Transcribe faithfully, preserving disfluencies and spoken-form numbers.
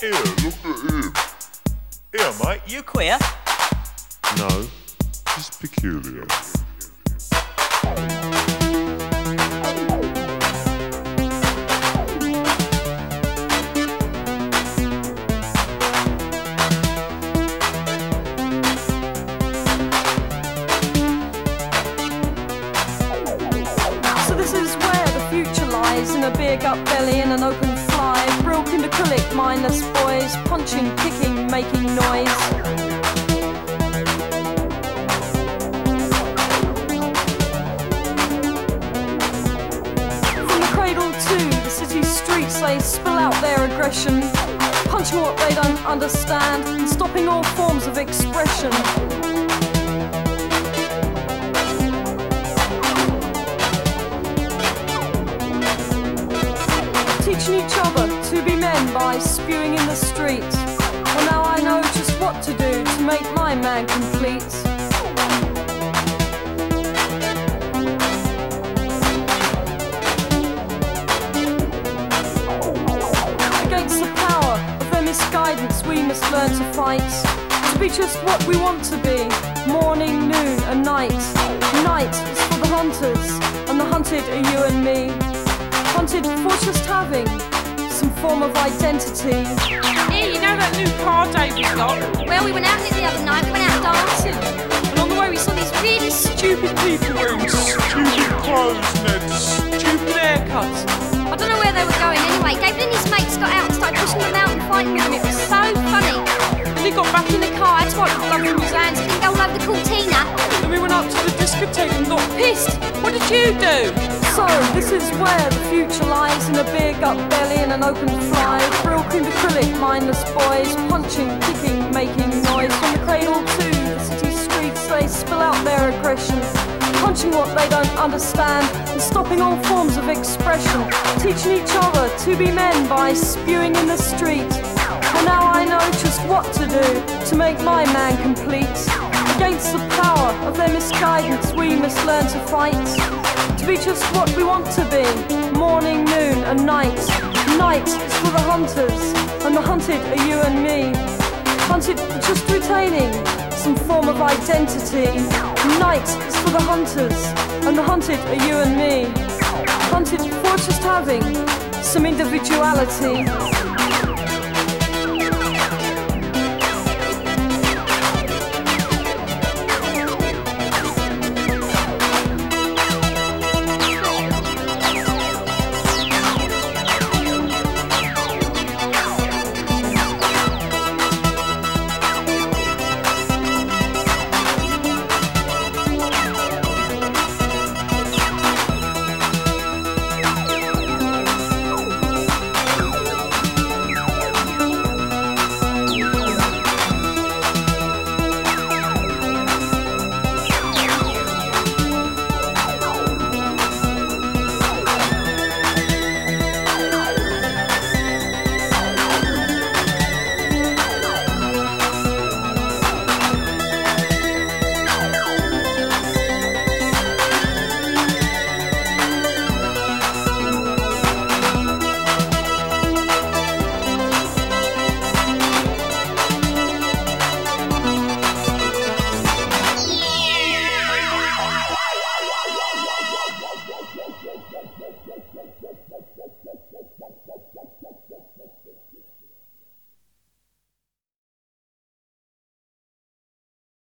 Here, look at him. Here, mate, you queer? No, just peculiar. So this is where the future lies, in a beer gut belly and an open fly. Broken acrylic, mindless boys, punching, kicking, making noise. From the cradle to the city streets, they spill out their aggression, punching what they don't understand and stopping all forms of expression. Teaching each other to be men by spewing in the streets. Well, now I know just what to do to make my man complete. Against the power of their misguidance, we must learn to fight. To be just what we want to be, morning, noon and night. Night is for the hunters, and the hunted are you and me. Hunted for just having some form of identity. Here, you know that new car David's got? Well, we went out in it the other night, we went out dancing. And on the way we saw these really stupid people wearing Stupid clothes, Ned. Stupid haircuts. I don't know where they were going anyway. David and his mates got out and started pushing them out and fighting with them. It was so funny. And he got back in the car, I had to wipe the blood from his hands. He didn't go all over the cortina. and we went up to the discotheque and got pissed. What did you do? So, this is where the future lies, in a beer gut belly and an open fly. Real cream acrylic, mindless boys, punching, kicking, making noise. From the cradle to the city streets, they spill out their aggression, punching what they don't understand and stopping all forms of expression. Teaching each other to be men by spewing in the street. Well, now I know just what to do to make my man complete. Against the power of their misguidance, we must learn to fight. To be just what we want to be, morning, noon and night. Night is for the hunters, and the hunted are you and me. Hunted for just retaining some form of identity. Night is for the hunters, and the hunted are you and me. Hunted for just having some individuality.